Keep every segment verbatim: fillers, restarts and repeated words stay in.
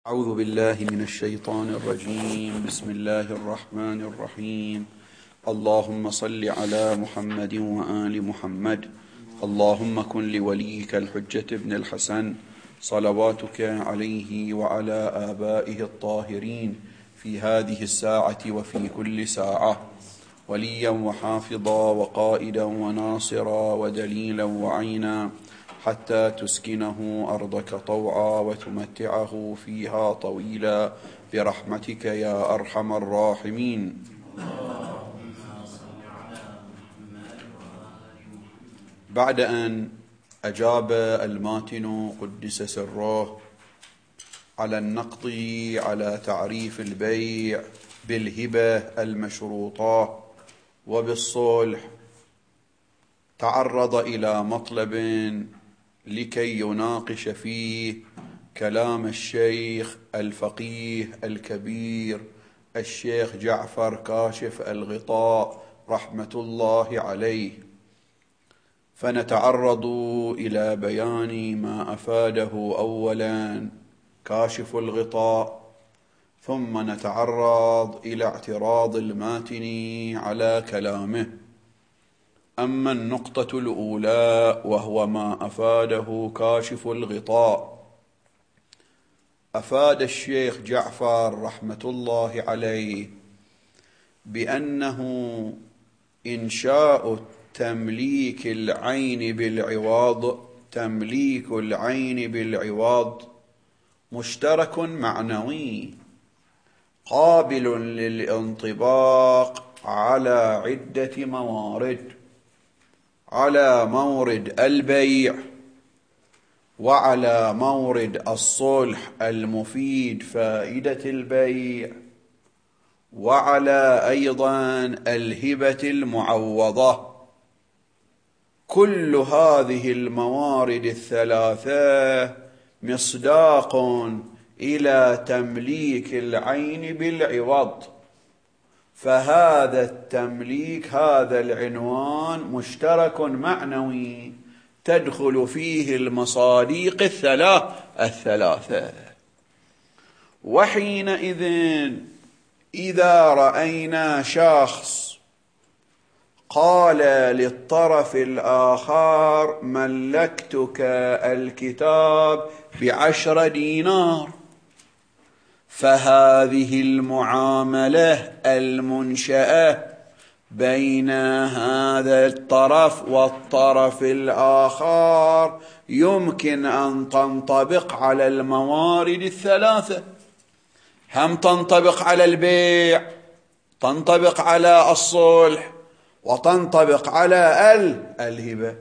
أعوذ بالله من الشيطان الرجيم. بسم الله الرحمن الرحيم. اللهم صل على محمد وآل محمد. اللهم كن لوليك الحجة ابن الحسن صلواتك عليه وعلى آبائه الطاهرين في هذه الساعة وفي كل ساعة وليا وحافظا وقائدا وناصرا ودليلا وعينا، حتى تسكنه أرضك طوعا وتمتعه فيها طويلا برحمتك يا أرحم الراحمين. بعد أن أجاب الماتن قدس سره على النقض على تعريف البيع بالهبة المشروطة وبالصلح، تعرض إلى مطلب لكي يناقش فيه كلام الشيخ الفقيه الكبير الشيخ جعفر كاشف الغطاء رحمة الله عليه، فنتعرض إلى بيان ما أفاده أولا كاشف الغطاء، ثم نتعرض إلى اعتراض الماتن على كلامه. أما النقطة الأولى وهو ما أفاده كاشف الغطاء، أفاد الشيخ جعفر رحمة الله عليه بأنه إنشاء تمليك العين بالعوض تمليك العين بالعوض مشترك معنوي قابل للانطباق على عدة موارد: على مورد البيع، وعلى مورد الصلح المفيد فائدة البيع، وعلى أيضا الهبة المعوضة. كل هذه الموارد الثلاثة مصداق إلى تمليك العين بالعوض، فهذا التمليك هذا العنوان مشترك معنوي تدخل فيه المصادق الثلاث الثلاثة. وحينئذ إذا رأينا شخص قال للطرف الآخر ملكتك الكتاب بعشر دينار، فهذه المعاملة المنشأة بين هذا الطرف والطرف الآخر يمكن أن تنطبق على الموارد الثلاثة، هم تنطبق على البيع، تنطبق على الصلح، وتنطبق على الهبة.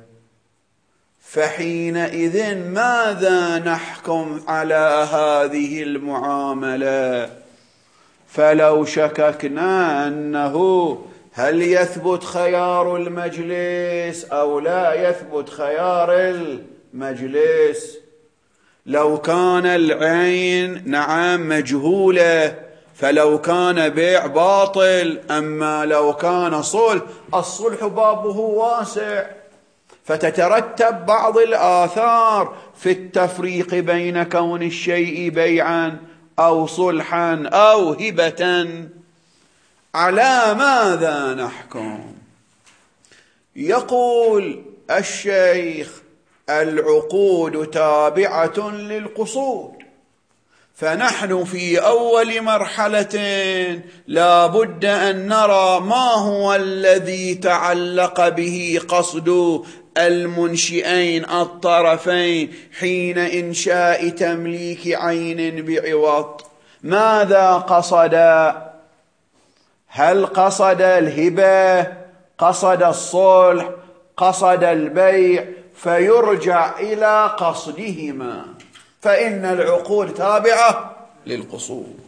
فحينئذ ماذا نحكم على هذه المعاملة؟ فلو شككنا أنه هل يثبت خيار المجلس أو لا يثبت خيار المجلس، لو كان العين نعم مجهولة فلو كان بيع باطل، أما لو كان صلح الصلح بابه واسع، فتترتب بعض الآثار في التفريق بين كون الشيء بيعا أو صلحا أو هبة. على ماذا نحكم؟ يقول الشيخ: العقود تابعة للقصود، فنحن في أول مرحلة لا بد أن نرى ما هو الذي تعلق به قصد المنشئين الطرفين حين إنشاء تمليك عين بعوض. ماذا قصد؟ هل قصد الهبة؟ قصد الصلح؟ قصد البيع؟ فيرجع إلى قصدهما، فإن العقود تابعة للقصود.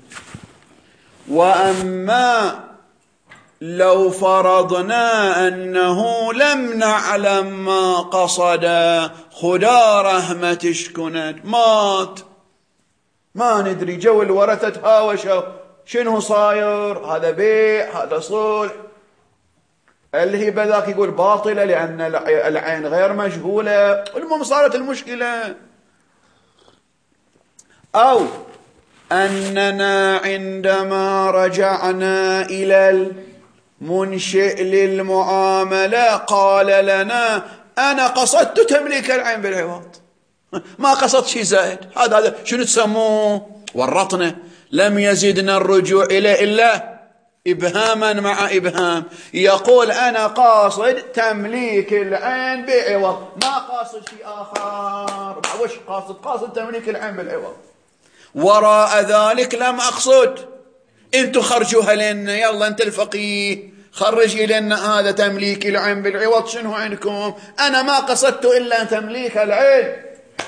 وأما لو فرضنا أنه لم نعلم ما قصد، خدا رحمة شكنت مات، ما ندري، جو الورثة هاوشوا شنو صاير، هذا بيع هذا صلح. الهبة ذاك يقول باطلة لأن العين غير مجهولة. المهم صارت المشكلة. أو أننا عندما رجعنا إلى المنشئ للمعاملة قال لنا أنا قصدت تمليك العين بالعوض، ما قصدت شيء زائد. هذا هذا شنو تسموه؟ ورطنا. لم يزدنا الرجوع إليه إلا إبهاما مع إبهام. يقول أنا قاصد تمليك العين بعوض، ما قاصد شيء آخر. وش قاصد؟ قاصد تمليك العين بالعوض. وراء ذلك لم أقصد. انتوا خرجوها لنا، يلا انت الفقيه خرج لنا هذا تمليك العين بالعوض شنو عندكم؟ أنا ما قصدت إلا تمليك العين.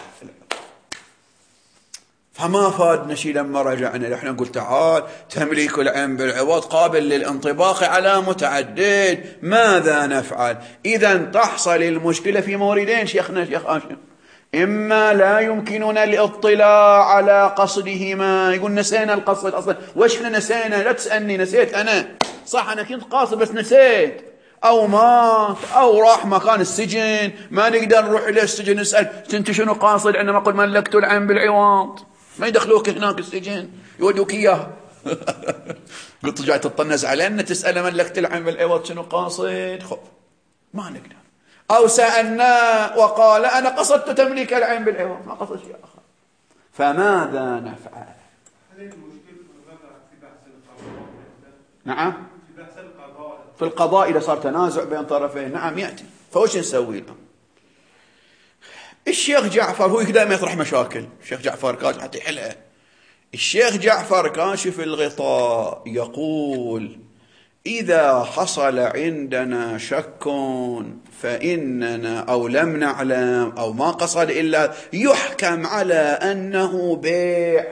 فما فادنا شيء لما رجعنا. احنا نقول تعال تمليك العين بالعوض قابل للانطباق على متعدد، ماذا نفعل؟ إذا تحصل المشكلة في موردين شيخنا شيخ هاشم. إما لا يمكننا الاطلاع على قصدهما، يقول نسينا القصد أصلا. وش احنا نسينا؟ لا تسألني، نسيت أنا. صح أنا كنت قاصد بس نسيت، أو مات أو راح مكان السجن، ما نقدر نروح إلى السجن نسأل انت شنو قاصد عندما قل ملكت العين بالعوض. ما يدخلوك هناك السجن، يودوك إياه. قلت جاي تطنز علينا تسأل ملكت العين بالعوض شنو قاصد؟ خب ما نقدر. أو سألنا وقال أنا قصدت تمليك العين بالعوض، ما قصد شيء آخر. فماذا نفعل؟ نعم في القضاء إذا صار تنازع بين طرفين نعم يأتي. فوش نسوي له؟ الشيخ جعفر هو دائما يطرح مشاكل. الشيخ جعفر كاشف حتى يحلها. الشيخ جعفر كاشف الغطاء يقول إذا حصل عندنا شك فإننا أو لم نعلم أو ما قصد إلا يحكم على أنه بيع،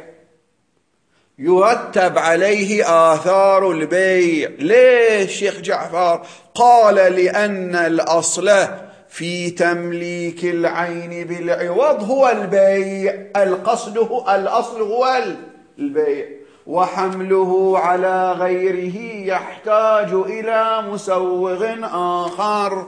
يرتب عليه آثار البيع. ليش شيخ جعفر؟ قال لأن الأصل في تمليك العين بالعوض هو البيع، القصد هو الأصل هو البيع، وحمله على غيره يحتاج إلى مسوغ آخر.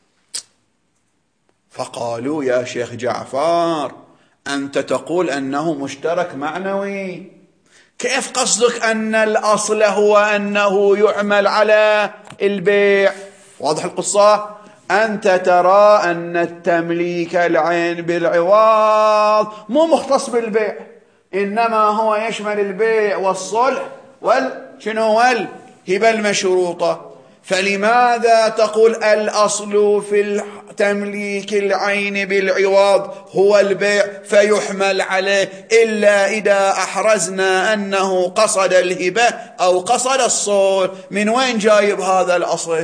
فقالوا يا شيخ جعفر أنت تقول أنه مشترك معنوي، كيف قصدك أن الأصل هو أنه يعمل على البيع؟ واضح القصة؟ أنت ترى أن التمليك العين بالعوض مو مختص بالبيع، إنما هو يشمل البيع والصلح والشنو والهبة المشروطة. فلماذا تقول الأصل في تمليك العين بالعوض هو البيع فيحمل عليه إلا إذا أحرزنا أنه قصد الهبة أو قصد الصلح؟ من وين جايب هذا الأصل؟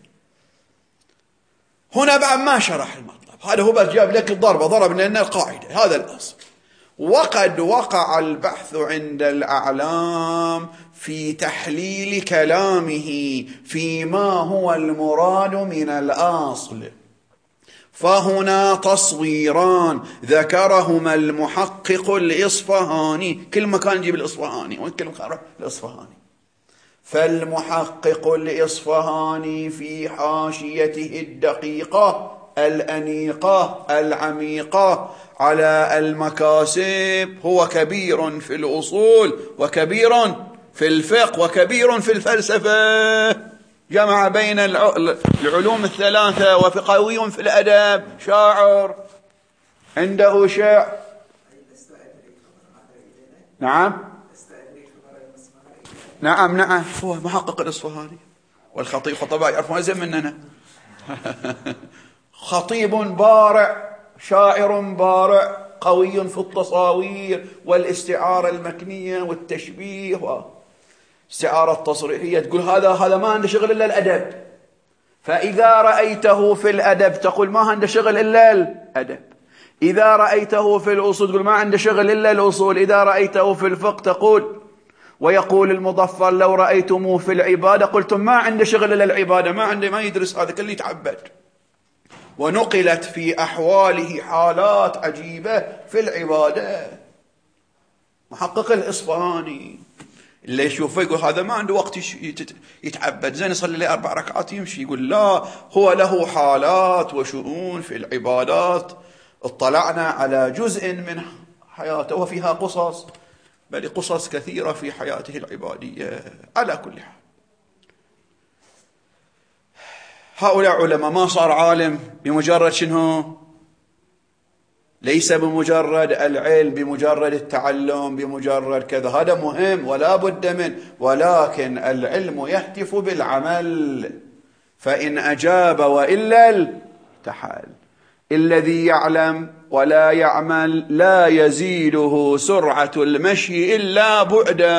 هنا بعد ما شرح المطلب، هذا هو بس جاب لك الضربة، ضرب لنا القاعدة، هذا الأصل. وقد وقع البحث عند الأعلام في تحليل كلامه فيما هو المراد من الأصل، فهنا تصويران ذكرهما المحقق الإصفهاني. كل مكان نجيب الإصفهاني وكل مكان نروح الإصفهاني. فالمحقق الإصفهاني في حاشيته الدقيقة الأنيقة العميقة على المكاسب هو كبير في الأصول وكبير في الفقه وكبير في الفلسفة، جمع بين العلوم الثلاثة، وفقهي في الأدب، شاعر عنده شعر. نعم نعم نعم هو محقق الإصفهاني. والخطيب خطباء يعرفون أزين مننا. خطيب بارع، شاعر بارع، قوي في التصاوير والاستعارة المكنية والتشبيه واستعارة التصريحية. تقول هذا هذا ما عنده شغل إلا الأدب. فإذا رأيته في الأدب تقول ما عنده شغل إلا الأدب. إذا رأيته في الأصول تقول ما عنده شغل إلا الأصول. إذا رأيته في الفقه تقول، ويقول المظفر لو رأيتموه في العبادة قلتم ما عنده شغل إلا العبادة، ما عنده ما يدرس هذا كله يتعبد. ونقلت في أحواله حالات عجيبة في العبادة. محقق الإصفهاني اللي يشوفه يقول هذا ما عنده وقت يتعبد، زين يصلي لي أربع ركعات يمشي. يقول لا، هو له حالات وشؤون في العبادات اطلعنا على جزء من حياته وفيها قصص بل قصص كثيرة في حياته العبادية. على كل حال هؤلاء علماء، ما صار عالم بمجرد شنو؟ ليس بمجرد العلم، بمجرد التعلم، بمجرد كذا، هذا مهم ولا بد منه، ولكن العلم يهتف بالعمل، فإن أجاب وإلا التحل. الذي يعلم ولا يعمل لا يزيده سرعة المشي إلا بعدا.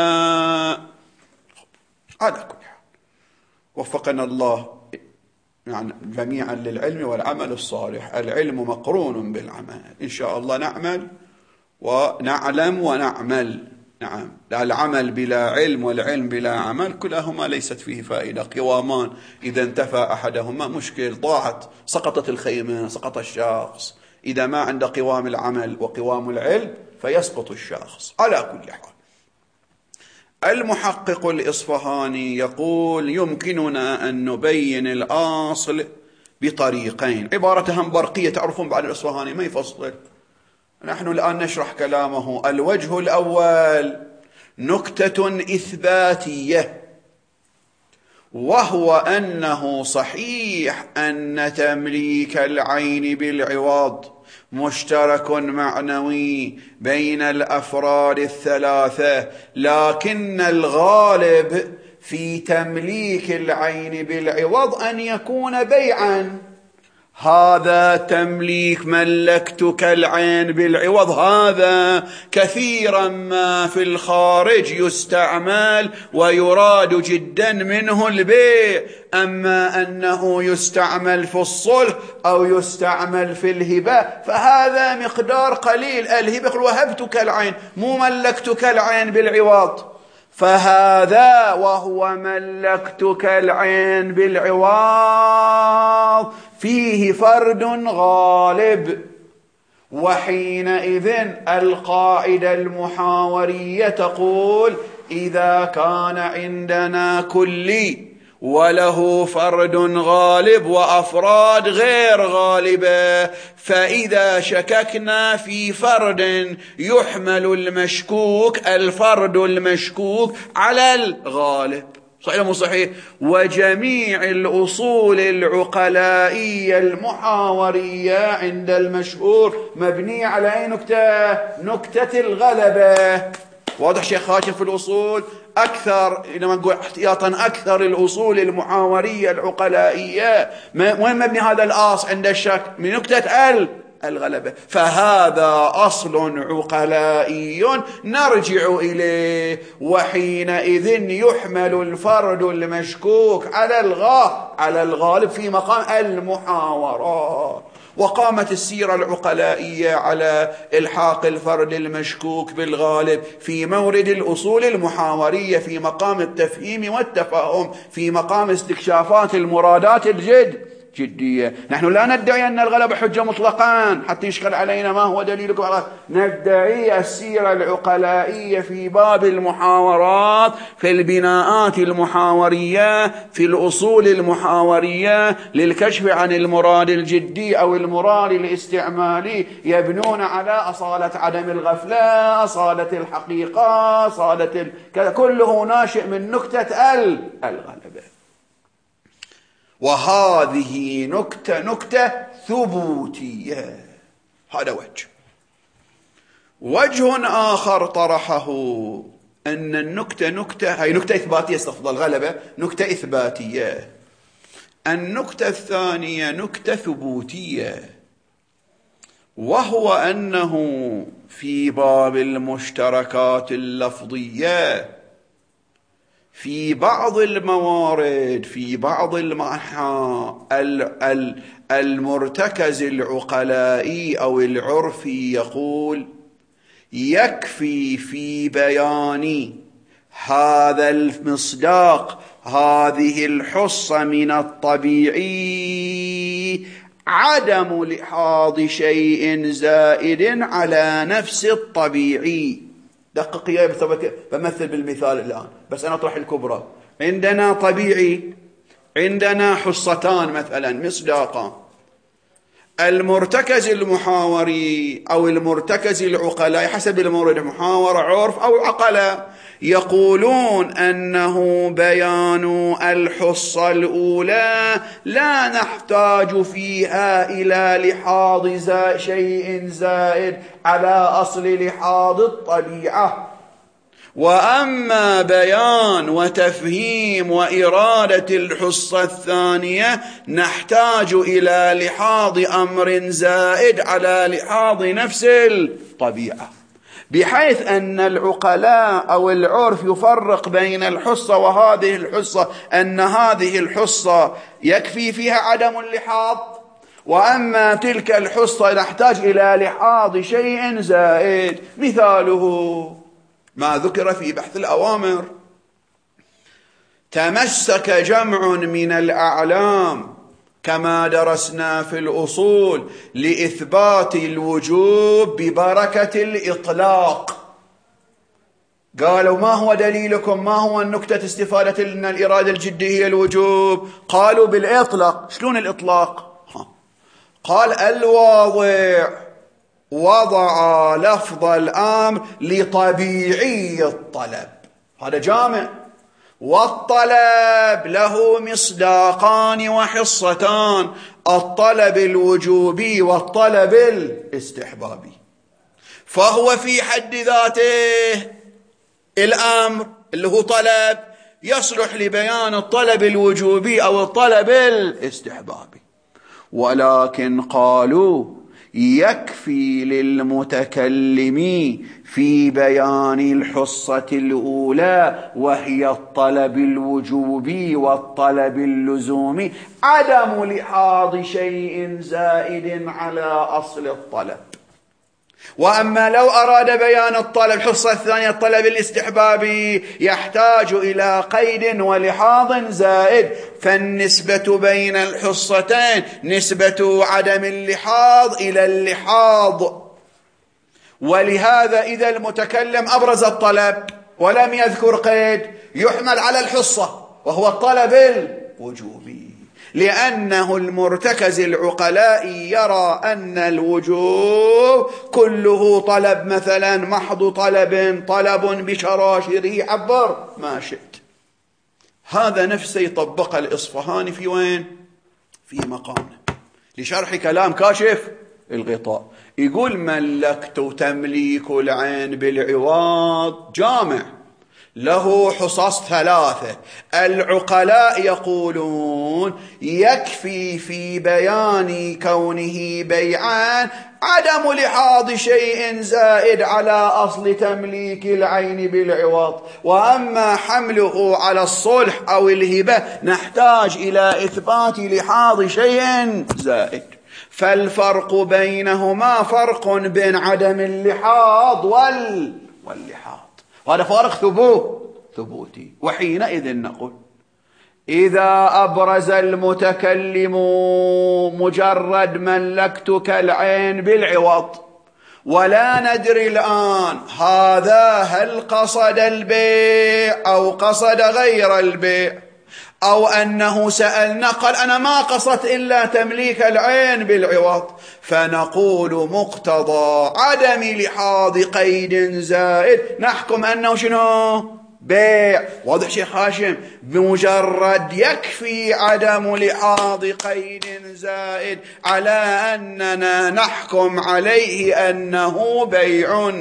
على كل حال وفقنا الله يعني جميعا للعلم والعمل الصالح. العلم مقرون بالعمل، إن شاء الله نعمل ونعلم ونعمل. نعم، العمل بلا علم والعلم بلا عمل كلاهما ليست فيه فائدة، قوامان إذا انتفى أحدهما مشكل، ضاعت، سقطت الخيمة، سقط الشخص. إذا ما عند قوام العمل وقوام العلم فيسقط الشخص. على كل حال المحقق الإصفهاني يقول: يمكننا أن نبين الأصل بطريقين. عبارة هم برقية، تعرفون بعد الإصفهاني ما يفصل. نحن الآن نشرح كلامه. الوجه الأول نكتة إثباتية، وهو أنه صحيح أن تمليك العين بالعوض مشترك معنوي بين الأفراد الثلاثة، لكن الغالب في تمليك العين بالعوض أن يكون بيعا. هذا تمليك، ملكتك العين بالعوض، هذا كثيرا ما في الخارج يستعمل ويراد جدا منه البيع. أما أنه يستعمل في الصلح أو يستعمل في الهبة فهذا مقدار قليل. الهبة يقول وهبتك العين، مو ملكتك العين بالعوض. فهذا وهو ملكتك العين بالعوض فيه فرد غالب. وحينئذ القاعدة المحاورية تقول: إذا كان عندنا كلي وله فرد غالب وأفراد غير غالبة، فإذا شككنا في فرد يحمل المشكوك الفرد المشكوك على الغالب. صحيح مو صحيح؟ وجميع الأصول العقلائية المحاورية عند المشهور مبنية على أي نكتة؟ نكتة الغلبة. واضح شيخ هاشم في الأصول؟ أكثر، إنما نقول احتياطا، أكثر الأصول المحاورية العقلائية وين مبني هذا الأصل عند الشك؟ من نكتة ال الغلبة. فهذا أصل عقلائي نرجع إليه، وحينئذ يحمل الفرد المشكوك على الغا على الغالب في مقام المحاورة. وقامت السيرة العقلائية على إلحاق الفرد المشكوك بالغالب في مورد الأصول المحاورية، في مقام التفهيم والتفاهم، في مقام استكشافات المرادات الجد جدية. نحن لا ندعي أن الغلبة حجة مطلقا حتى يشكل علينا ما هو دليلكم على، ندعي السيرة العقلائية في باب المحاورات، في البناءات المحاورية، في الأصول المحاورية للكشف عن المراد الجدي أو المراد الاستعمالي، يبنون على أصالة عدم الغفلة، أصالة الحقيقة، أصالة ال... كله ناشئ من نكتة الغلبة. وهذه نكتة نكتة ثبوتية. هذا وجه. وجه آخر طرحه أن النكتة نكتة، هي نكتة إثباتية، استفضل الغلبة نكتة إثباتية. النكتة الثانية نكتة ثبوتية، وهو أنه في باب المشتركات اللفظية في بعض الموارد، في بعض المحا المرتكز العقلائي أو العرفي يقول: يكفي في بيان هذا المصداق، هذه الحصة من الطبيعي، عدم لحاظ شيء زائد على نفس الطبيعي. دقق يا بمثل بالمثال الآن، بس أنا أطرح الكبرى. عندنا طبيعي، عندنا حصتان مثلا مصداقان، المرتكز المحاوري أو المرتكز العقلاء حسب المورد محاورة عرف أو عقلاء يقولون أنه بيان الحصة الأولى لا نحتاج فيها إلى لحاظ زا شيء زائد على أصل لحاظ الطبيعة، وأما بيان وتفهيم وإرادة الحصة الثانية نحتاج إلى لحاظ أمر زائد على لحاظ نفس الطبيعة، بحيث أن العقلاء أو العرف يفرق بين الحصة وهذه الحصة، أن هذه الحصة يكفي فيها عدم اللحاظ، وأما تلك الحصة نحتاج إلى لحاظ شيء زائد. مثاله ما ذكر في بحث الأوامر: تمسك جمع من الأعلام كما درسنا في الأصول لإثبات الوجوب ببركة الإطلاق. قالوا: ما هو دليلكم؟ ما هو النكتة استفادة أن الإرادة الجدية هي الوجوب؟ قالوا: بالإطلاق. شلون الإطلاق؟ قال: الواضع وضع لفظ الأمر لطبيعي الطلب، هذا جامع، والطلب له مصداقان وحصتان: الطلب الوجوبي والطلب الاستحبابي، فهو في حد ذاته الأمر اللي هو طلب يصلح لبيان الطلب الوجوبي أو الطلب الاستحبابي. ولكن قالوا: يكفي للمتكلم في بيان الحصة الأولى وهي الطلب الوجوبي والطلب اللزومي عدم لحاظ شيء زائد على أصل الطلب. وأما لو أراد بيان الطلب الحصة الثانية الطلب الاستحبابي يحتاج إلى قيد ولحاظ زائد، فالنسبة بين الحصتين نسبة عدم اللحاظ إلى اللحاظ. ولهذا إذا المتكلم أبرز الطلب ولم يذكر قيد يحمل على الحصة وهو الطلب الوجوبي، لأنه المرتكز العقلاء يرى أن الوجوب كله طلب، مثلا محض طلب، طلب بشراشره، عبر ما شئت. هذا نفسه يطبق الإصفهاني في وين؟ في مقامه لشرح كلام كاشف الغطاء. يقول: ملكت تمليك العين بالعوض جامع له حصص ثلاثة. العقلاء يقولون يكفي في بيان كونه بيعان عدم لحاظ شيء زائد على أصل تمليك العين بالعوض، وأما حمله على الصلح أو الهبة نحتاج إلى إثبات لحاظ شيء زائد. فالفرق بينهما فرق بين عدم اللحاظ وال... واللحاظ، وهذا فارق ثبوت ثبوتي. وحينئذ نقول: إذا أبرز المتكلم مجرد ملكتك العين بالعوض ولا ندري الآن هذا هل قصد البيع أو قصد غير البيع، أو أنه سألنا قال أنا ما قصدت إلا تمليك العين بالعوض، فنقول مقتضى عدم لحاظ قيد زائد نحكم أنه شنو؟ بيع. واضح شيخ هاشم؟ بمجرد يكفي عدم لحاظ قيد زائد على أننا نحكم عليه أنه بيع.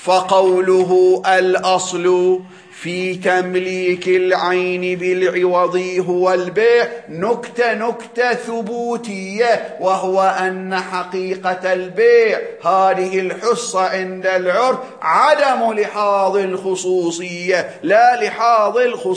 فقوله الأصل في تمليك العين بالعوض هو البيع نكتة نكتة ثبوتية، وهو أن حقيقة البيع هذه الحصة عند العرف عدم لحاظ الخصوصية لا لحاظ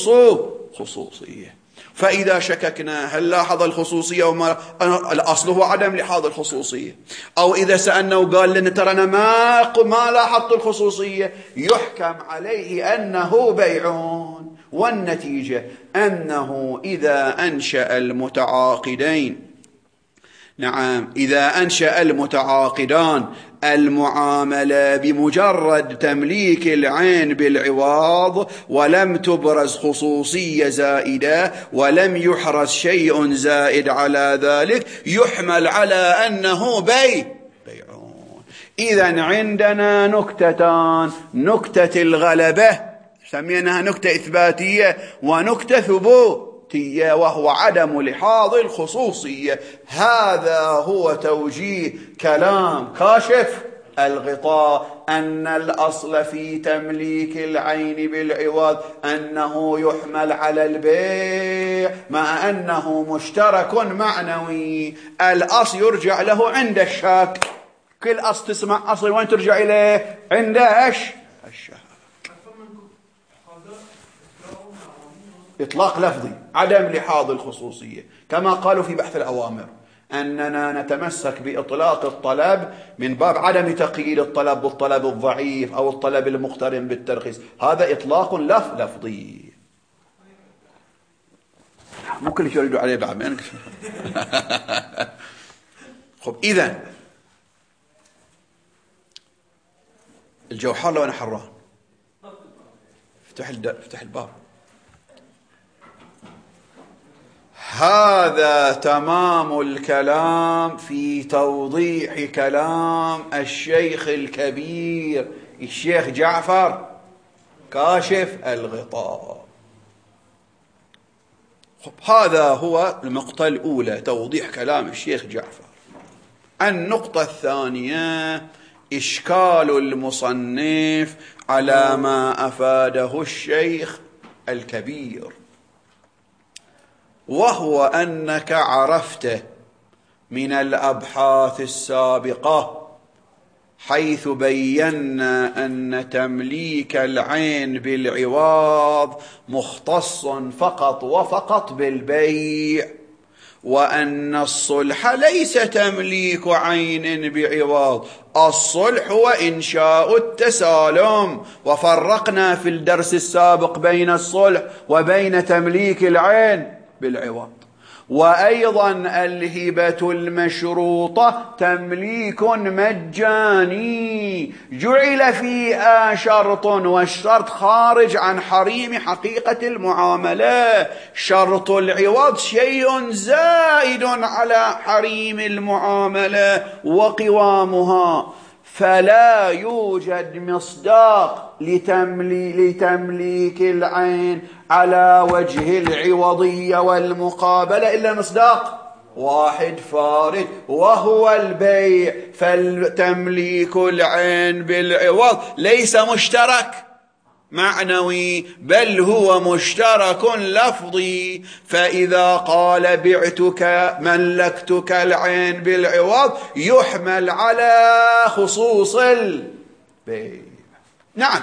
الخصوصية. فإذا شككنا هل لاحظ الخصوصية وما الأصل هو عدم لحاظ الخصوصية، أو إذا سألنا وقال لنا ترى أنا ما ما لاحظت الخصوصية، يحكم عليه أنه بيعون. والنتيجة أنه إذا أنشأ المتعاقدين نعم، إذا أنشأ المتعاقدان المعاملة بمجرد تمليك العين بالعوض ولم تبرز خصوصية زائدة ولم يحرز شيء زائد على ذلك، يحمل على أنه بيع بيعون. إذن عندنا نكتتان: نكتة الغلبة سميناها نكتة إثباتية، ونكتة ثبوتية وهو عدم لحاظ الخصوصية. هذا هو توجيه كلام كاشف الغطاء، أن الأصل في تمليك العين بالعوض أنه يحمل على البيع مع أنه مشترك معنوي. الأصل يرجع له عند الشك. كل أصل تسمع أصل وين ترجع إليه؟ عند إيش؟ الشك. إطلاق لفظي، عدم لحاظ الخصوصية، كما قالوا في بحث الأوامر أننا نتمسك بإطلاق الطلب من باب عدم تقييد الطلب بالطلب الضعيف أو الطلب المقترن بالترخيص. هذا إطلاق لف لفظي، مو كل شيء يريدوا عليه بعد. خب، إذن الجوحر لو أنا حران، افتح افتح الباب. هذا تمام الكلام في توضيح كلام الشيخ الكبير الشيخ جعفر كاشف الغطاء. هذا هو النقطة الأولى، توضيح كلام الشيخ جعفر. النقطة الثانية: إشكال المصنف على ما أفاده الشيخ الكبير، وهو أنك عرفت من الأبحاث السابقة حيث بينا أن تمليك العين بالعوض مختص فقط وفقط بالبيع، وأن الصلح ليس تمليك عين بعوض، الصلح هو إنشاء التسالم. وفرقنا في الدرس السابق بين الصلح وبين تمليك العين بالعوض. وأيضا الهبة المشروطة تمليك مجاني جعل فيها شرط، والشرط خارج عن حريم حقيقة المعاملة. شرط العوض شيء زائد على حريم المعاملة وقوامها، فلا يوجد مصداق لتمليك العين على وجه العوضية والمقابلة إلا مصداق واحد فارد، وهو البيع. فالتمليك العين بالعوض ليس مشترك معنوي، بل هو مشترك لفظي. فإذا قال بعتك ملكتك العين بالعوض يحمل على خصوص البيع. نعم،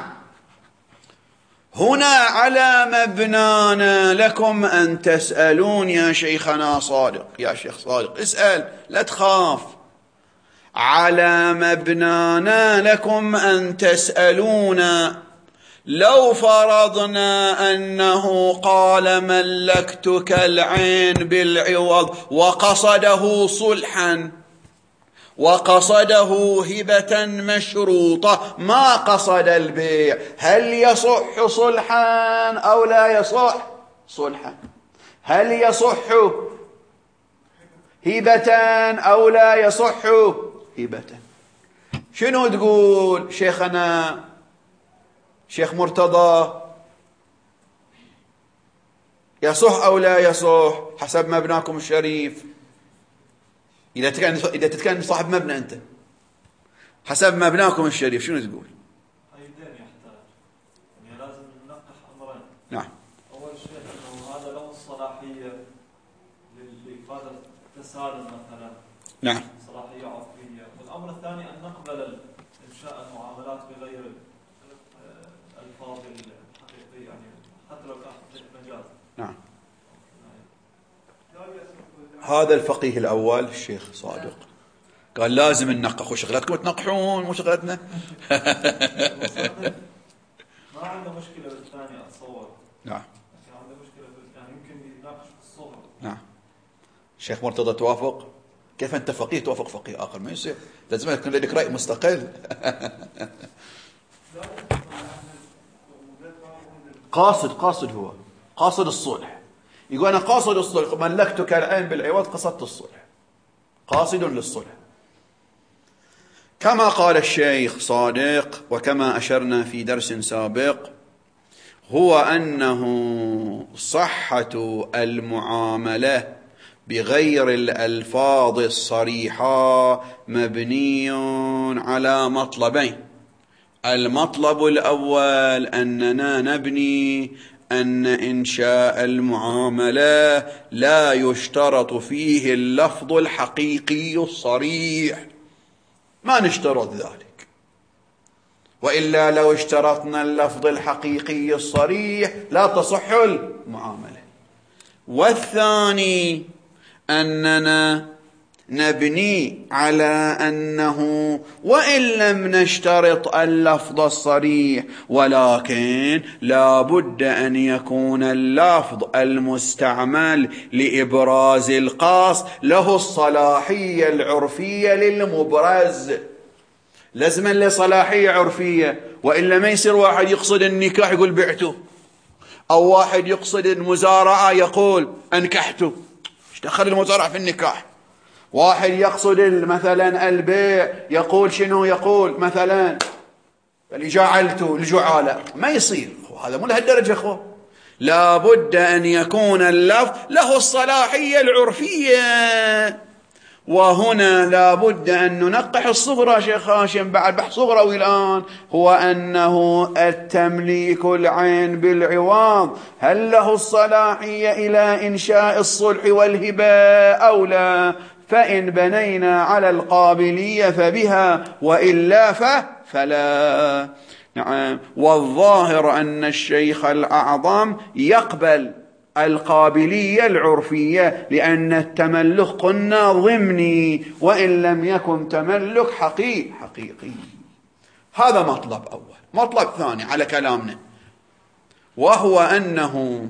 هنا على مبنانا لكم أن تسألون يا شيخنا صادق، يا شيخ صادق اسأل لا تخاف. على مبنانا لكم أن تسألون، لو فرضنا أنه قال ملكتك العين بالعوض وقصده صلحا وقصده هبة مشروطة، ما قصد البيع، هل يصح صلحا أو لا يصح صلحا؟ هل يصح هبة أو لا يصح هبة؟ شنو تقول شيخنا شيخ مرتضى؟ يصح أو لا يصح حسب مبناكم الشريف؟ إذا تكون إذا تتكلم صاحب مبنى أنت حسب مبناكم الشريف شنو تقول؟ أيضاً يحتاج، يعني لازم ننقح أمرين. نعم. أول شيء أنه هذا له الصلاحية لإفادة التسالم مثلا. نعم. صلاحية عرفية. والأمر الثاني أن نقبل إنشاء المعاملات بغير الألفاظ الحقيقية، يعني حتى لو كانت مجاز. نعم. هذا الفقيه الأول الشيخ صادق قال لازم ننقح، وشغلتكم تنقحون مو شغلتنا. ما عنده مشكلة بالثاني أتصور. نعم. لكن عنده مشكلة بالثاني يمكن يناقش بالصغر. نعم. الشيخ مرتضى توافق؟ كيف أنت فقيه توافق فقيه آخر؟ ما يصير، لازم يكون لديك رأي مستقل. قاصد قاصد هو قاصد الصلح، يقول أنا قاصد الصلح، ملكتك العين بالعوض، قصدت الصلح، قاصد للصلح. كما قال الشيخ صادق وكما أشرنا في درس سابق، هو أنه صحة المعاملة بغير الألفاظ الصريحة مبني على مطلبين. المطلب الأول أننا نبني أن إنشاء المعاملة لا يشترط فيه اللفظ الحقيقي الصريح، ما نشترط ذلك، وإلا لو اشترطنا اللفظ الحقيقي الصريح لا تصح المعاملة. والثاني أننا نبني على أنه وإن لم نشترط اللفظ الصريح، ولكن لا بد أن يكون اللفظ المستعمل لإبراز القاص له الصلاحية العرفية للمبرز. لازم له صلاحية عرفية، وإلا ما يصير واحد يقصد النكاح يقول بعته، أو واحد يقصد المزارعة يقول أنكحته. ايش دخل المزارعة في النكاح؟ واحد يقصد مثلا البيع يقول شنو؟ يقول مثلا اللي جعلته الجعالة. ما يصير، هذا مو لهالدرجة اخوه. لا بد أن يكون اللفظ له الصلاحية العرفية. وهنا لا بد أن ننقح الصغرى شيخ هاشم بعد بحث صغروي الآن، هو أنه التمليك العين بالعوض هل له الصلاحية إلى إنشاء الصلح والهبة أو لا؟ فإن بنينا على القابلية فبها، وإلا فلا. نعم. والظاهر أن الشيخ الأعظم يقبل القابلية العرفية، لأن التملك قلنا ضمني وإن لم يكن تملك حقيقي حقيقي. هذا مطلب أول. مطلب ثاني على كلامنا، وهو أنه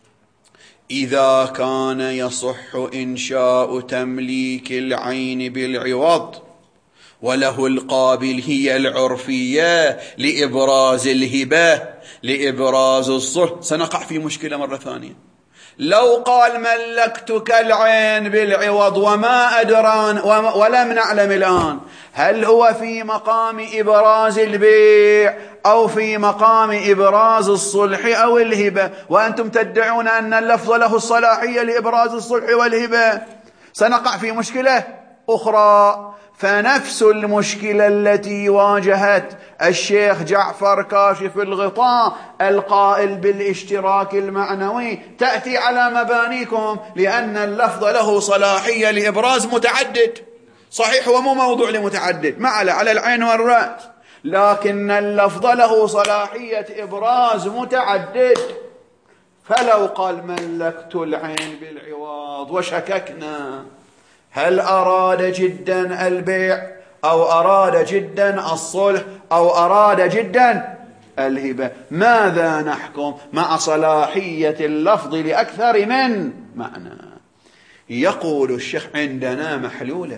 إذا كان يصح إنشاء تمليك العين بالعوض وله القابلية العرفية لإبراز الهبة لإبراز الصلح، سنقع في مشكلة مرة ثانية. لو قال ملكتك العين بالعوض وما أدران ولم نعلم الآن هل هو في مقام إبراز البيع أو في مقام إبراز الصلح أو الهبة، وأنتم تدعون أن اللفظ له الصلاحية لإبراز الصلح والهبة، سنقع في مشكلة أخرى. فنفس المشكلة التي واجهت الشيخ جعفر كاشف الغطاء القائل بالاشتراك المعنوي تأتي على مبانيكم، لأن اللفظ له صلاحية لإبراز متعدد. صحيح هو مو موضوع لمتعدد، ما على على العين والرأس، لكن اللفظ له صلاحية إبراز متعدد. فلو قال ملكت العين بالعوض وشككنا هل أراد جدا البيع أو أراد جدا الصلح أو أراد جدا الهبة، ماذا نحكم مع صلاحية اللفظ لأكثر من معنى؟ يقول الشيخ عندنا محلولة،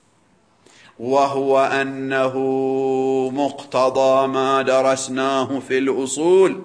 وهو أنه مقتضى ما درسناه في الأصول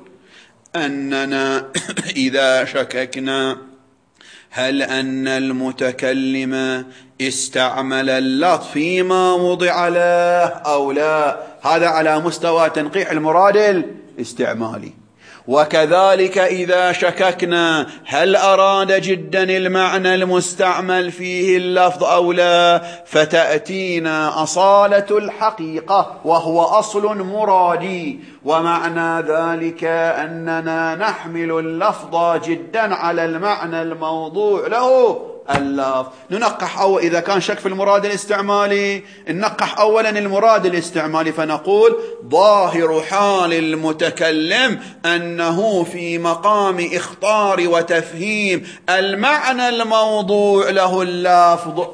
أننا إذا شككنا هل أن المتكلم استعمل اللفظ فيما وضع له أو لا، هذا على مستوى تنقيح المراد الاستعمالي. وكذلك إذا شككنا هل أراد جدا المعنى المستعمل فيه اللفظ أو لا، فتأتينا أصالة الحقيقة وهو أصل مرادي، ومعنى ذلك أننا نحمل اللفظ جدا على المعنى الموضوع له اللفظ. ننقح أول إذا كان شك في المراد الاستعمالي، ننقح أولا المراد الاستعمالي، فنقول ظاهر حال المتكلم أنه في مقام إخطار وتفهيم المعنى الموضوع له اللفظ.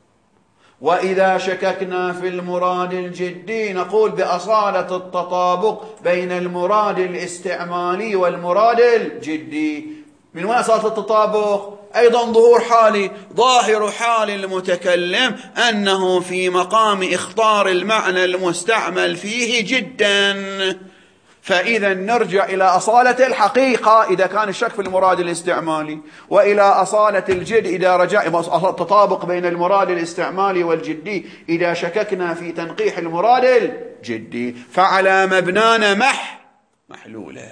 وإذا شككنا في المراد الجدي نقول بأصالة التطابق بين المراد الاستعمالي والمراد الجدي. من وين أصالة التطابق؟ أيضا ظهور حالي. ظاهر حال المتكلم أنه في مقام إخطار المعنى المستعمل فيه جدا. فإذا نرجع إلى أصالة الحقيقة إذا كان الشك في المراد الاستعمالي، وإلى أصالة الجد إذا رجع التطابق بين المراد الاستعمالي والجدي إذا شككنا في تنقيح المراد الجدي. فعلى مبنانا مح محلولة.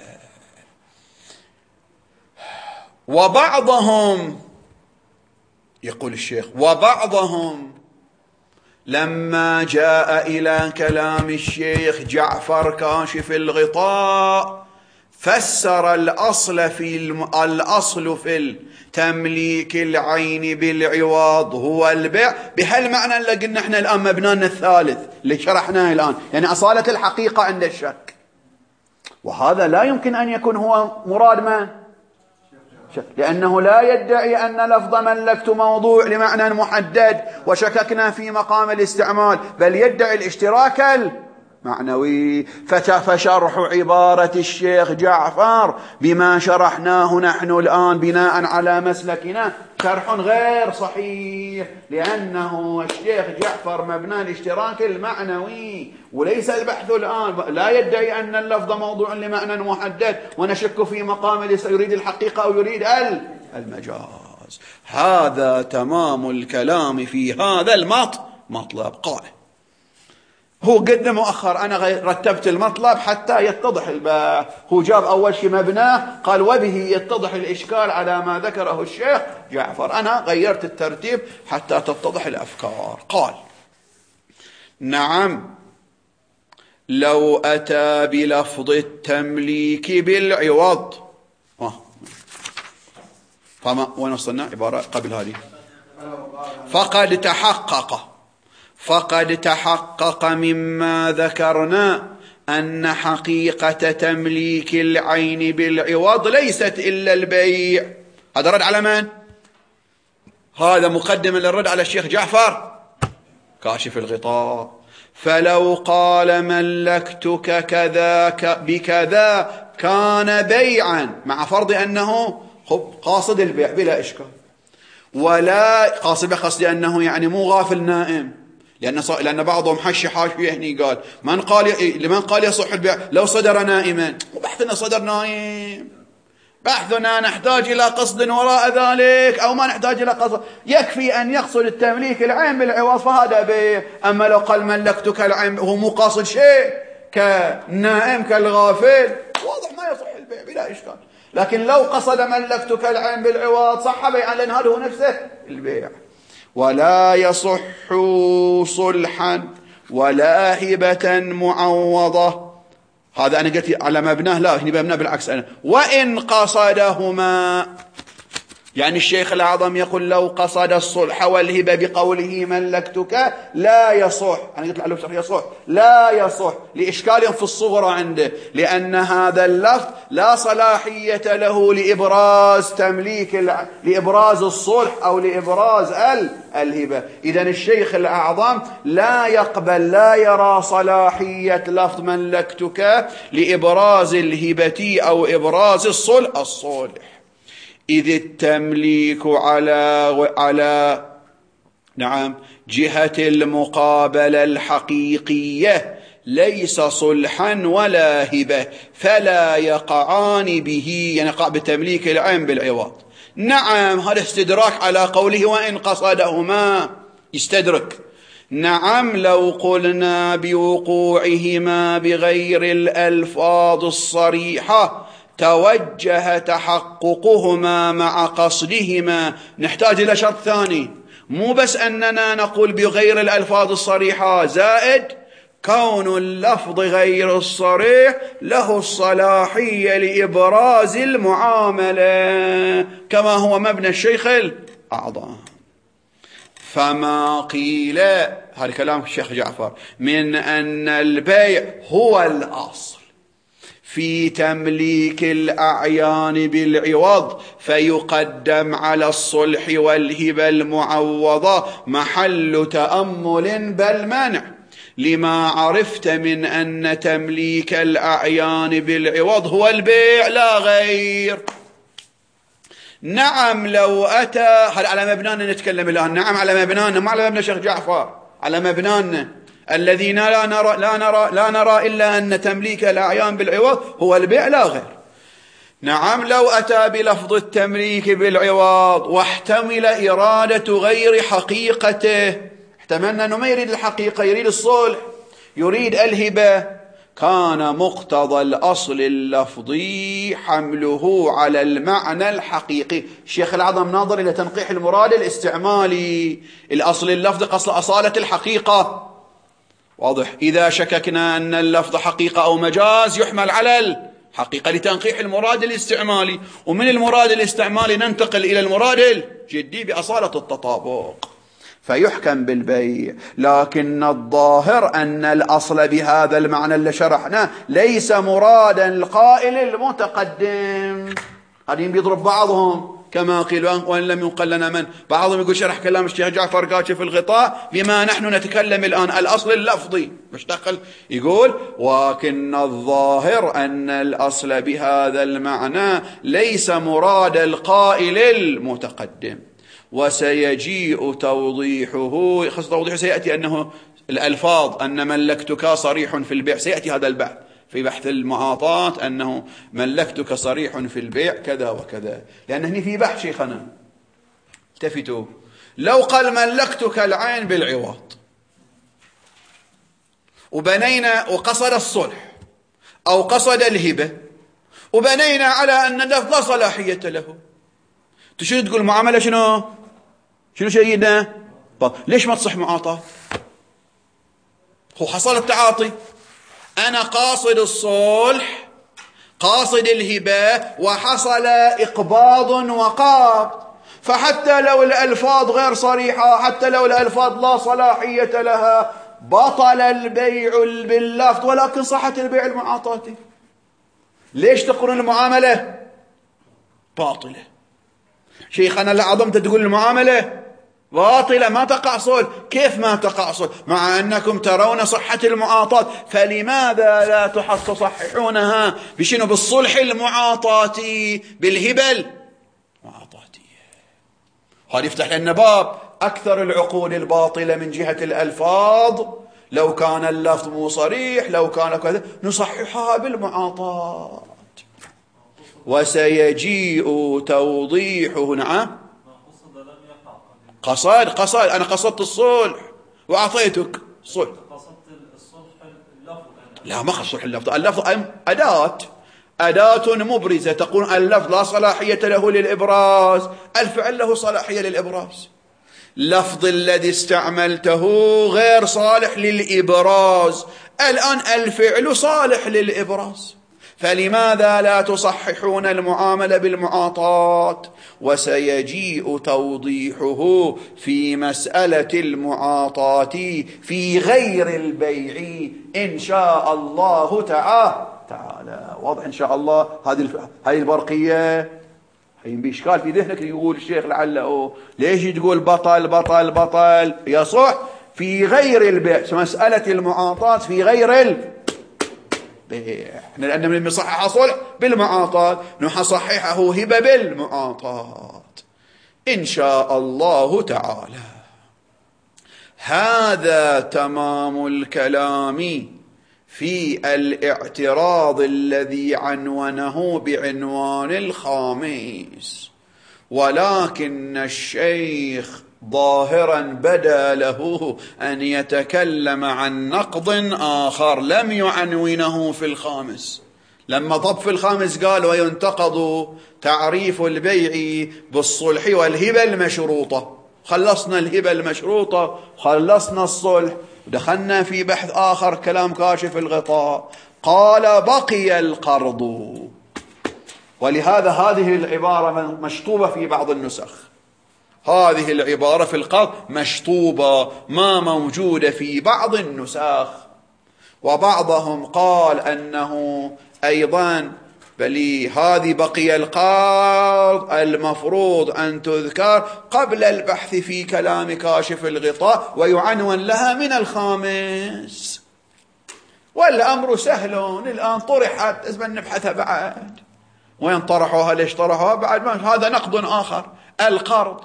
وبعضهم يقول الشيخ وبعضهم لما جاء إلى كلام الشيخ جعفر كاشف الغطاء فسر الأصل في الم... الأصل في التمليك العين بالعوض هو البيع بهالمعنى اللي قلنا احنا الآن مبنانا الثالث اللي شرحناه الآن، يعني أصالة الحقيقة عند الشك. وهذا لا يمكن أن يكون هو مراد من؟ لأنه لا يدعي أن لفظ ملكت موضوع لمعنى محدد وشككنا في مقام الاستعمال، بل يدعي الاشتراك المعنوي. فشرح عبارة الشيخ جعفر بما شرحناه نحن الآن بناء على مسلكنا شرح غير صحيح، لأنه الشيخ جعفر مبنى الاشتراك المعنوي وليس البحث الآن. لا يدعي أن اللفظ موضوع لمعنى محدد ونشك في مقام يريد الحقيقة أو يريد المجاز. هذا تمام الكلام في هذا المطلب. قال هو قد مؤخر أنا رتبت المطلب حتى يتضح الباء. هو جاب أول شيء مبناه قال وبه يتضح الإشكال على ما ذكره الشيخ جعفر. أنا غيرت الترتيب حتى تتضح الأفكار. قال نعم لو أتى بلفظ التمليك بالعوض. فما وين وصلنا عبارة قبل هذه؟ فقد تحقق فقد تحقق مما ذكرنا أن حقيقة تمليك العين بالعوض ليست إلا البيع. هذا رد على من؟ هذا مقدمة للرد على الشيخ جعفر كاشف الغطاء. فلو قال ملكتك كذا بكذا كان بيعا مع فرض أنه قاصد البيع بلا إشكال، ولا قاصد بقصد أنه يعني مو غافل نائم، لأن ص... لأن بعضهم حش حاشية هني قال من قال ي... لمن قال يصح البيع لو صدر نائما. وبحثنا صدر نائم، بحثنا نحتاج إلى قصد وراء ذلك أو ما نحتاج إلى قصد، يكفي أن يقصد التمليك العين بالعوض فهذا بيع. أما لو قال ملكتك العين هو مو قاصد شيء كنائم كالغافل واضح ما يصح البيع بلا إشكال. لكن لو قصد ملكتك العين بالعوض صح بيعا لأن هذا هو نفسه البيع. ولا يصح صلحا ولا هبة معوضة. هذا أنا قلت على مبناه، لا هنا مبناه بالعكس أنا. وإن قصدهما، يعني الشيخ الأعظم يقول لو قصد الصلح والهبة بقوله ملكتك لا يصح. أنا قلت له شرح يصح لا يصح لإشكال في الصغرى عنده، لأن هذا اللفظ لا صلاحية له لإبراز تمليك الع... لإبراز الصلح أو لإبراز ال... الهبة. إذن الشيخ الأعظم لا يقبل لا يرى صلاحية لفظ ملكتك لإبراز الهبة أو إبراز الصلح الصلح إذ التمليك على على نعم جهة المقابلة الحقيقية ليس صلحا ولا هبة، فلا يقعان به، يعني يقع بتمليك العين بالعوض. نعم هذا استدراك على قوله وإن قصدهما، يستدرك. نعم لو قلنا بوقوعهما بغير الألفاظ الصريحة توجه تحققهما مع قصدهما، نحتاج إلى شرط ثاني، مو بس أننا نقول بغير الألفاظ الصريحة، زائد كون اللفظ غير الصريح له الصلاحية لإبراز المعاملة كما هو مبنى الشيخ الأعظم. فما قيل، هذا كلام الشيخ جعفر، من أن البيع هو الأصل في تمليك الأعيان بالعوض فيقدم على الصلح والهبة المعوضة محل تأمل بل منع، لما عرفت من أن تمليك الأعيان بالعوض هو البيع لا غير. نعم لو أتى، هل على مبنانا نتكلم الآن، نعم على مبنانا، ما على مبنى شيخ جعفر، على مبنانا الذين لا نرى, لا, نرى لا نرى إلا أن تمليك الأعيان بالعوض هو البيع لا غير. نعم لو أتى بلفظ التمليك بالعوض واحتمل إرادة غير حقيقته، احتملنا أنه ما يريد الحقيقة، يريد الصلح، يريد الهبة، كان مقتضى الأصل اللفظي حمله على المعنى الحقيقي. الشيخ العظم ناظر إلى تنقيح المراد الاستعمالي، الأصل اللفظي قصد أصالة الحقيقة، واضح. إذا شككنا أن اللفظ حقيقة أو مجاز يحمل على الحقيقة لتنقيح المراد الاستعمالي، ومن المراد الاستعمالي ننتقل إلى المراد الجدي بأصالة التطابق، فيحكم بالبيع. لكن الظاهر أن الأصل بهذا المعنى اللي شرحناه ليس مرادا القائل المتقدم. قاعدين بيضرب بعضهم كما قيل، وإن لم ينقل لنا من. بعضهم يقول شرح كلام الشيخ جعفر كاشف الغطاء بما نحن نتكلم الآن الأصل اللفظي، مش دخل، يقول ولكن الظاهر أن الأصل بهذا المعنى ليس مراد القائل المتقدم، وسيجيء توضيحه. خاصة توضيحه سيأتي أنه الألفاظ أن ملكتك صريح في البيع، سيأتي هذا البحث في بحث المعاطات أنه ملكتك صريح في البيع كذا وكذا، لأن هنا في بحث شيخنا. التفتوا، لو قال ملكتك العين بالعوض وبنينا وقصد الصلح أو قصد الهبة وبنينا على أن اللفظ لا صلاحية له، شنو تقول المعاملة؟ شنو شنو سيدنا؟ ليش ما تصح معاطاة؟ هو حصل التعاطي، أنا قاصد الصلح قاصد الهبة وحصل إقباض وقابض، فحتى لو الألفاظ غير صريحة، حتى لو الألفاظ لا صلاحية لها، بطل البيع باللفظ ولكن صحت البيع المعاطاتي. ليش تقولون المعاملة باطلة؟ شيخنا العظم تقول المعاملة باطلة ما تقع صلح. كيف ما تقع صلح مع أنكم ترون صحة المعاطاة؟ فلماذا لا تصححونها بشنو؟ بالصلح المعاطاتي، بالهبة المعاطاتية. هذا يفتح لنا باب أكثر العقود الباطلة من جهة الألفاظ، لو كان اللفظ مو صريح، لو كان كذا، نصححها بالمعاطاة. وسيجيء توضيحه. نعم قصد قصد أنا قصدت الصلح وأعطيتك صلح. قصدت الصلح اللفظ؟ لا ما قصد صلح اللفظ، اللفظ أداة أداة مبرزة، تقول اللفظ لا صلاحية له للإبراز، الفعل له صلاحية للإبراز. اللفظ الذي استعملته غير صالح للإبراز، الآن الفعل صالح للإبراز، فلماذا لا تصححون المعاملة بالمعاطاة؟ وسيجيء توضيحه في مسألة المعاطاة في غير البيع إن شاء الله تعالى تعالى واضح إن شاء الله. هذه هذه البرقية حين بإشكال في ذهنك يقول الشيخ لعله ليش تقول بطل بطل بطل؟ يصح في غير البيع، مسألة المعاطاة في غير البيع، لأن من يصحح صلح بالمعاطاة نحصححه هبة بالمعاطاة إن شاء الله تعالى. هذا تمام الكلام في الاعتراض الذي عنونه بعنوان الخامس. ولكن الشيخ ظاهرا بدا له أن يتكلم عن نقض آخر لم يعنونه في الخامس. لما طب في الخامس قال وينتقض تعريف البيع بالصلح والهبة المشروطة، خلصنا الهبة المشروطة، خلصنا الصلح، دخلنا في بحث آخر كلام كاشف الغطاء. قال بقي القرض، ولهذا هذه العبارة مشطوبة في بعض النسخ، هذه العبارة في القرض مشطوبة ما موجودة في بعض النسخ. وبعضهم قال أنه أيضا بل هذه بقي القرض المفروض أن تذكر قبل البحث في كلام كاشف الغطاء ويعنون لها من الخامس. والأمر سهل الآن طرحت، لازم نبحثها بعد وين طرحوها؟ ليش طرحوها؟ بعد ما هذا نقد آخر. القرض.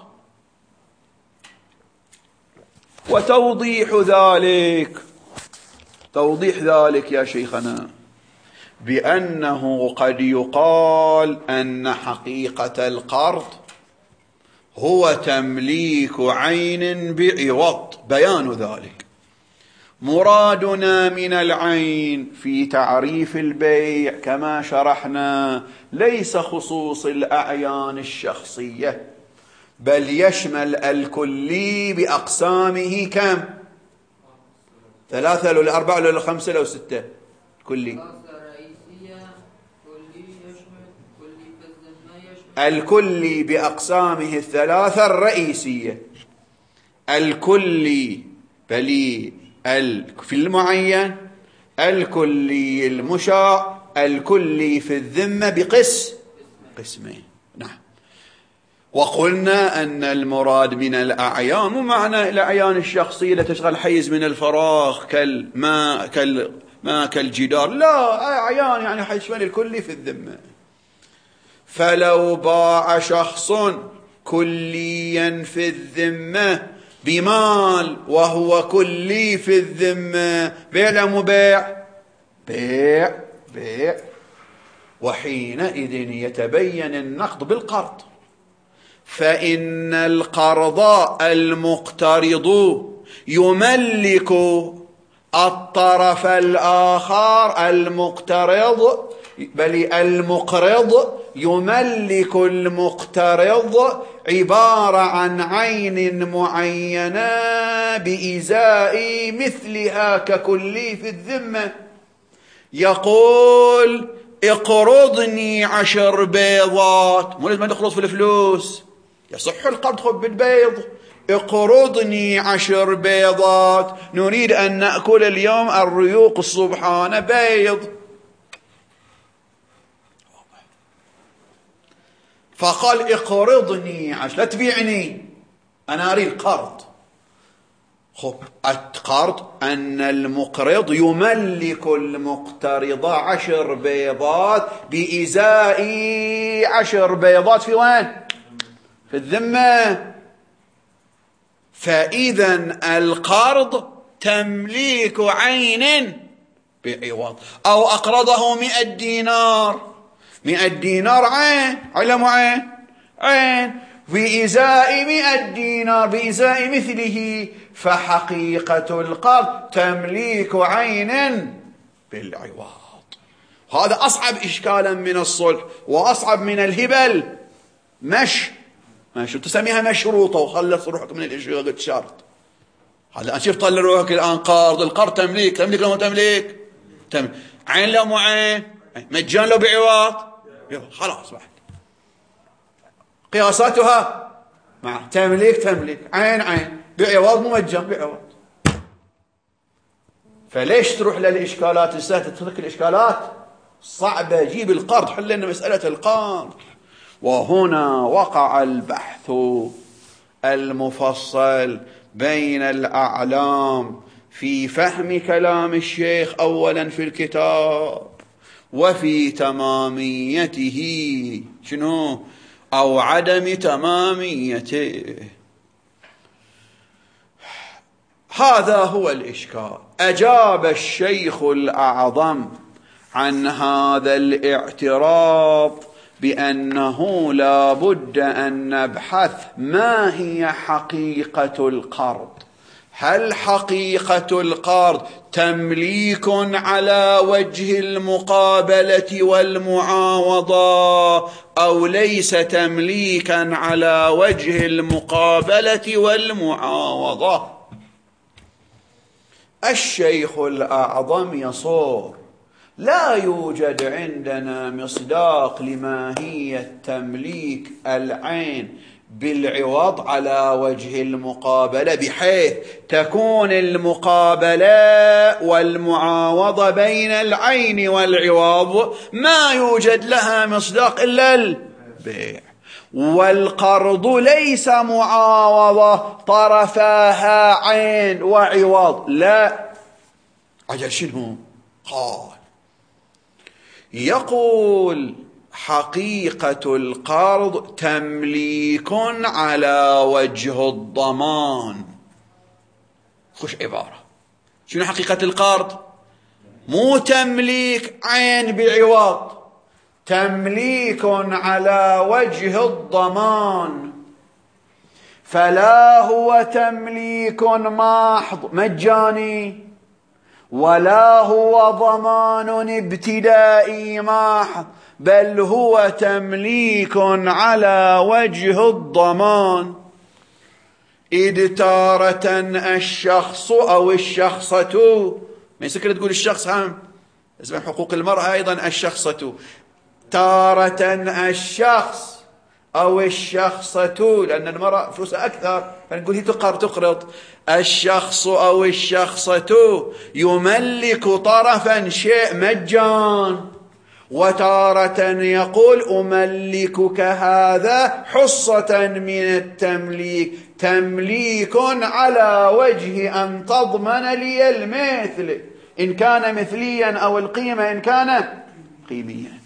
وتوضيح ذلك، توضيح ذلك يا شيخنا بأنه قد يقال أن حقيقة القرض هو تمليك عين بعوض. بيان ذلك مرادنا من العين في تعريف البيع كما شرحنا ليس خصوص الأعيان الشخصية، بل يشمل الكلي بأقسامه. كم؟ ثلاثة لو أربعة لو خمسة لو ستة؟ كلي. الكلي بأقسامه الثلاثة الرئيسية. الكلي بلي في المعين، الكلي المشاع، الكلي في الذمة بقسم قسمين. نعم. وقلنا أن المراد من الأعيان مو معنى الأعيان الشخصية التي تشغل حيز من الفراغ كالماء كال ما كالجدار، لا، أعيان يعني حيشمل الكلي في الذمة. فلو باع شخص كليا في الذمة بمال وهو كلي في الذمة، بيع لا مو بيع؟ بيع بيع. وحينئذ يتبين النقد بالقرض، فإن القرض المقترض يملك الطرف الآخر. المقترض بل المقرض يملك المقترض عبارة عن عين معينة بإزاء مثلها ككلي في الذمة. يقول اقرضني عشر بيضات، مو لازم نخلص في الفلوس، يصح القرض خذ بالبيض. اقرضني عشر بيضات، نريد أن نأكل اليوم الريوق الصبحانة بيض. فقال اقرضني عشر، لا تبيعني، أنا أريد قرض. خب القرض أن المقرض يملك المقترض عشر بيضات بإزاء عشر بيضات في وين؟ في الذمة. فإذا القرض تمليك عين بعوض. أو أقرضه مئة دينار، مئة دينار عين علم عين عين بإزاء مئة دينار بإزاء مثله، فحقيقة القرض تمليك عين بالعوض. هذا أصعب إشكالا من الصلح وأصعب من الهبل. مش مش تسميها مشروطة وخلص روحك من الشرط. هذا أنت طلع روحك الآن قرض. القرض تمليك، تمليك لو تمليك تمليك. عين لو مو عين، مجان لو بعوض، خلاص بعد قياساتها مع تمليك تمليك، عين عين، بعوض مو مجان بعوض. فليش تروح للإشكالات السهلة تترك الإشكالات صعبة؟ جيب القرض، حل لنا مسألة القرض. وهنا وقع البحث المفصل بين الأعلام في فهم كلام الشيخ أولا في الكتاب وفي تماميته، شنو؟ أو عدم تماميته. هذا هو الإشكال. أجاب الشيخ الأعظم عن هذا الاعتراض بأنه لا بد أن نبحث ما هي حقيقة القرض. هل حقيقة القرض تمليك على وجه المقابلة والمعاوضة، أو ليس تمليكا على وجه المقابلة والمعاوضة؟ الشيخ الأعظم يصور لا يوجد عندنا مصداق لماهية تمليك العين بالعوض على وجه المقابلة، بحيث تكون المقابلة والمعاوضة بين العين والعوض ما يوجد لها مصداق إلا البيع. والقرض ليس معاوضة طرفاها عين وعوض، لا. عجل شنو قال؟ يقول حقيقة القرض تمليك على وجه الضمان. خش عبارة، شنو حقيقة القرض؟ مو تمليك عين بعوض، تمليك على وجه الضمان. فلا هو تمليك محض مجاني، ولا هو ضمان ابتدائي محض، بل هو تمليك على وجه الضمان. إذ تارة الشخص أو الشخصة، ما يسكر تقول الشخص هم اسمه حقوق المرأة أيضا الشخصة، تارة الشخص أو الشخصة، لأن المرأة فلوسها أكثر فنقول هي تقرض تقرض. الشخص أو الشخصة يملك طرفا شيء مجان، وتارة يقول أملكك هذا حصة من التمليك، تمليك على وجه أن تضمن لي المثل إن كان مثليا أو القيمة إن كان قيميا.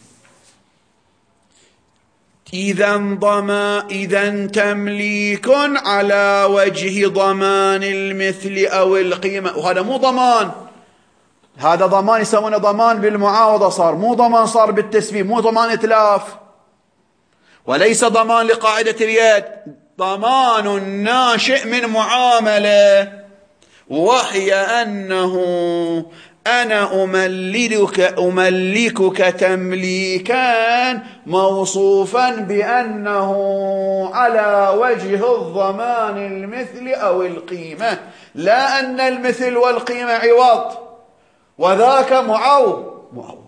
إذا ضما إذا تمليك على وجه ضمان المثل أو القيمة، وهذا مو ضمان، هذا ضمان يسمونه ضمان بالمعاوضة، صار مو ضمان، صار بالتسبيب، مو ضمان إتلاف، وليس ضمان لقاعدة اليد، ضمان ناشئ من معاملة، وهي أنه أنا أملكك, أملكك تمليكا موصوفا بأنه على وجه الضمان المثل أو القيمة، لا أن المثل والقيمة عوض وذاك معوض معوض.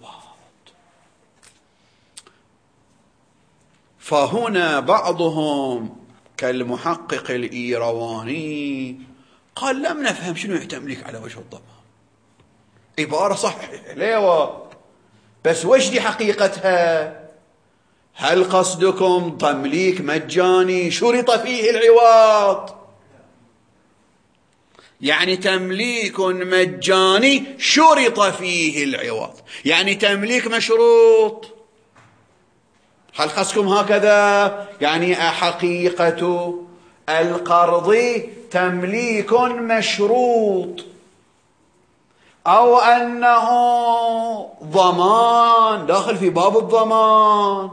فهنا بعضهم كالمحقق الإيرواني قال لم نفهم شنو يتملك على وجه الضمان، عبارة صحيحة ليوه، بس وش دي حقيقتها؟ هل قصدكم تمليك مجاني شرط فيه العوض؟ يعني تمليك مجاني شرط فيه العوض، يعني تمليك مشروط. هل قصدكم هكذا؟ يعني حقيقة القرض تمليك مشروط، أو أنه ضمان داخل في باب الضمان.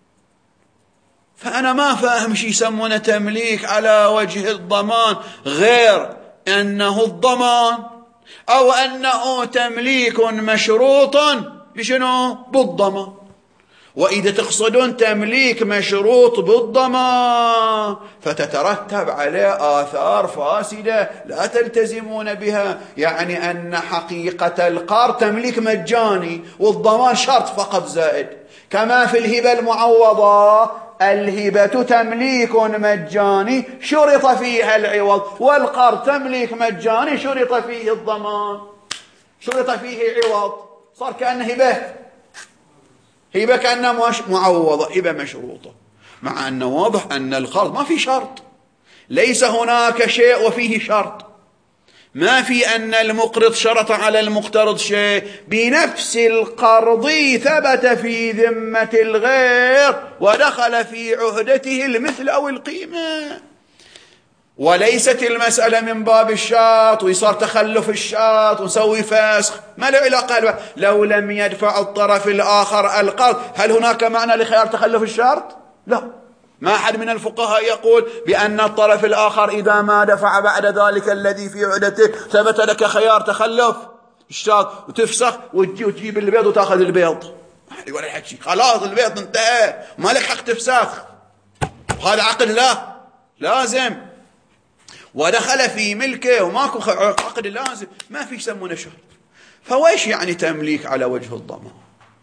فأنا ما فاهم شي يسمونه تمليك على وجه الضمان غير أنه الضمان، أو أنه تمليك مشروط بشنو؟ بالضمان. وإذا تقصدون تمليك مشروط بالضمان فتترتب عليه آثار فاسدة لا تلتزمون بها، يعني أن حقيقة القرض تمليك مجاني والضمان شرط فقط زائد، كما في الهبة المعوضة، الهبة تمليك مجاني شرط فيها العوض، والقرض تمليك مجاني شرط فيه الضمان، شرط فيه عوض، صار كأنه هبة هبة كأنها معوضة، هبة مشروطة، مع أنه واضح أن القرض ما في شرط، ليس هناك شيء وفيه شرط، ما في أن المقرض شرط على المقترض شيء، بنفس القرض ثبت في ذمة الغير ودخل في عهدته المثل أو القيمة، وليست المسألة من باب الشرط ويصار تخلف الشرط ونسوي فسخ، ما له علاقة. لو لم يدفع الطرف الآخر القرض هل هناك معنى لخيار تخلف الشرط؟ لا، ما أحد من الفقهاء يقول بأن الطرف الآخر إذا ما دفع بعد ذلك الذي في عهدته ثبت لك خيار تخلف الشرط وتفسخ وتجي وتجيب البيض وتأخذ البيض، ولا الحكي خلاص البيض انتهى ما لك حق تفسخ، وهذا عقد لا لازم ودخل في ملكه وماكو عقد لازم، ما في يسمونه شرط. فويش يعني تمليك على وجه الضمان؟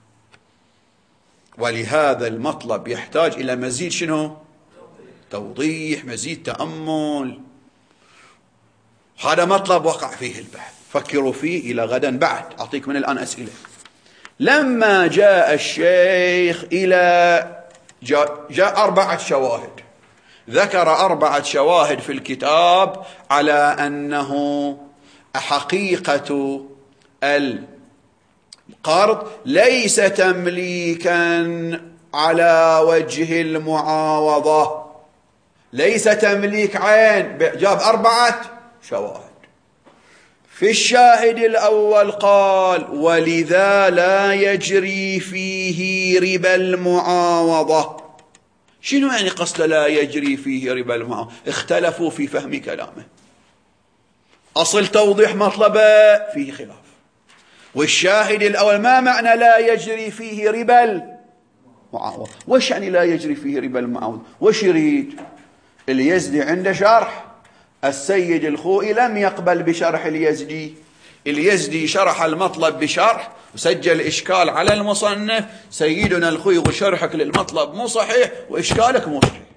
ولهذا المطلب يحتاج إلى مزيد شنو؟ توضيح، مزيد تأمل. هذا مطلب وقع فيه البحث، فكروا فيه إلى غدا بعد، أعطيك من الآن أسئلة. لما جاء الشيخ إلى جاء, جاء أربعة شواهد، ذكر أربعة شواهد في الكتاب على أنه حقيقة القرض ليس تمليكا على وجه المعاوضة، ليس تمليك عين. جاب أربعة شواهد. في الشاهد الأول قال: ولذا لا يجري فيه ربا المعاوضة. شنو يعني قصد لا يجري فيه ربا المعاوضة؟ اختلفوا في فهم كلامه. أصل توضيح مطلبه فيه خلاف. والشاهد الأول ما معنى لا يجري فيه ربا المعاوضة؟ وش يعني لا يجري فيه ربا المعاوضة؟ وش يريد؟ اليزدي عنده شرح، السيد الخوئي لم يقبل بشرح اليزدي. اليزدي شرح المطلب بشرح وسجل إشكال على المصنف: سيدنا الخوئي شرحك للمطلب مو صحيح وإشكالك مو صحيح.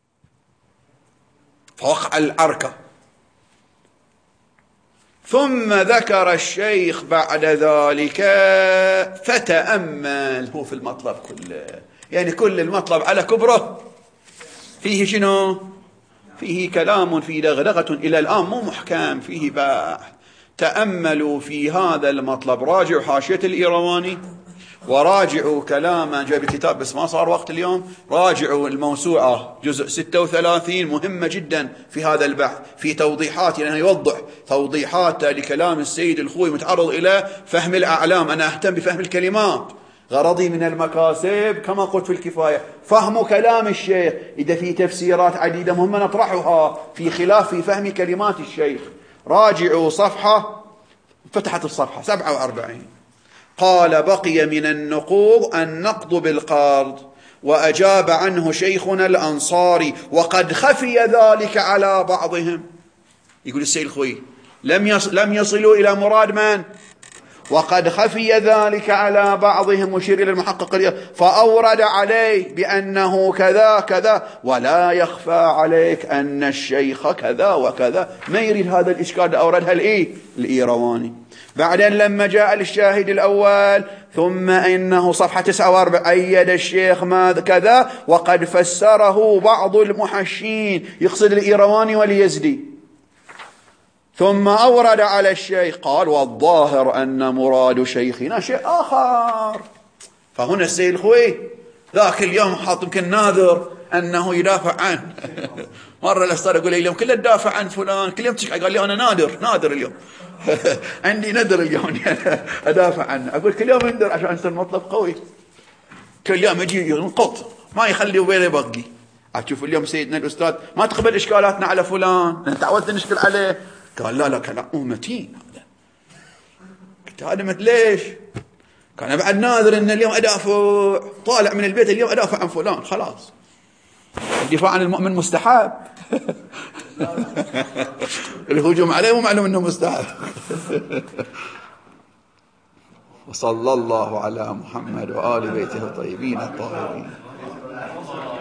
فوقع العركة. ثم ذكر الشيخ بعد ذلك فتأمل. هو في المطلب كله، يعني كل المطلب على كبره فيه شنو؟ فيه كلام، فيه دغدغة إلى الآن مو محكم، فيه بحث. تأملوا في هذا المطلب، راجعوا حاشية الإيرواني، وراجعوا كلاما جاء بكتاب بس ما صار وقت اليوم، راجعوا الموسوعة جزء ستة وثلاثين مهمة جدا في هذا البحث، في توضيحات، لأنه يوضح توضيحات لكلام السيد الخوئي متعرض إلى فهم الأعلام. أنا أهتم بفهم الكلمات، غرضي من المكاسب كما قلت في الكفاية فهم كلام الشيخ. إذا في تفسيرات عديدة مهمة نطرحها في خلاف في فهم كلمات الشيخ. راجعوا صفحة، فتحت الصفحة سبعة وأربعين. قال: بقي من النقوض النقض بالقرض، وأجاب عنه شيخنا الأنصاري، وقد خفي ذلك على بعضهم. يقول السيد الخوئي لم يصل لم يصلوا إلى مراد من؟ وقد خفي ذلك على بعضهم، مشير إلى المحقق، فأورد عليه بأنه كذا كذا، ولا يخفى عليك أن الشيخ كذا وكذا. ما يريد هذا الإشكال، أوردها الإيه؟ الإيرواني. بعدين لما جاء الشاهد الأول: ثم إنه صفحة تسعة وأربعين أيد الشيخ ماذا كذا، وقد فسره بعض المحشين، يقصد الإيرواني واليزدي. ثم أورد على الشيخ قال: والظاهر أن مراد شيخنا شيء آخر. فهنا السيد الخوئي ذاك اليوم حاط يمكن ناذر أنه يدافع عنه. مرة الأستاذ يقول لي اليوم كله تدافع عن فلان، كل يوم تشكي. قال لي أنا نادر نادر اليوم. عندي ندر اليوم أدافع عنه. أقول كل يوم يندر عشان يصير مطلب قوي. كل يوم يجي ينقط ما يخلي وبيله يبقي. أشوف اليوم سيدنا الأستاذ ما تقبل إشكالاتنا على فلان، تعودت نشكل عليه. قال لا لا كلام متين هذا. قلت هذا مثل ليش؟ كان بعد ناظر ان اليوم ادافع، طالع من البيت اليوم ادافع عن فلان. خلاص الدفاع عن المؤمن مستحب. الهجوم عليه مو معلوم انه مستحب. وصلى الله على محمد وآل بيته الطيبين الطاهرين.